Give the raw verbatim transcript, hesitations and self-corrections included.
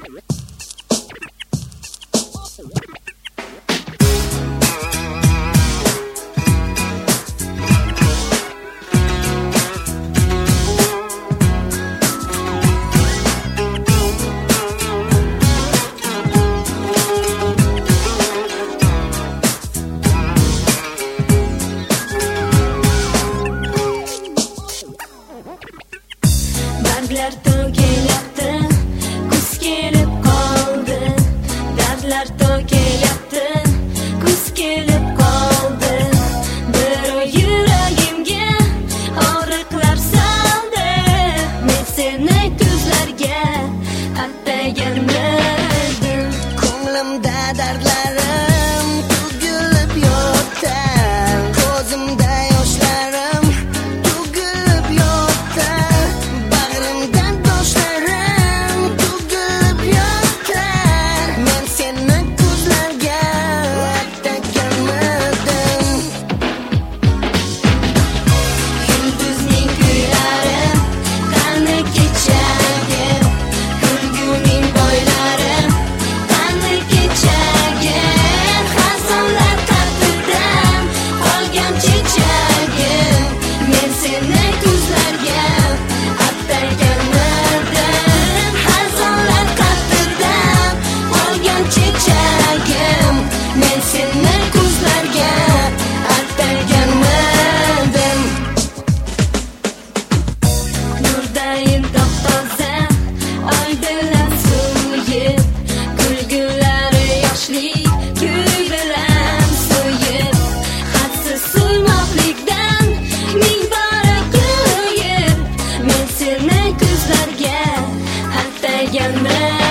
Dardlar to'kayapti, kuz kelib qoldi. Dardlar to'kayapti, kuz kelib qoldi. Bir yuragimga og'riqlar soldi. Men seni ko'zlarga atagandim. Ko'nglimda dardlarim to'kilib yotar. Ko'zimda yoshlarim to'kilib yotar. Bag'rimdan toshlarim to'kilib yotar. Men seni ko'zlarga atagandim. Yulduzning kuylari qani kechagi, kulguning boylari qani kechagi. Xazonlar qatidan qolgan chechagim. Men seni ko'zlarga atagandim. Xazonlar qatidan qolgan chechagim. Men seni ko'zlarga atagandim. Nurdayin top-toza, oy bilan suvib, kulgulari yoshli kuy bilan so'yib. Hadsiz suymoqlikdan ming bora kuyib. Men seni ko'zlarga atagandim.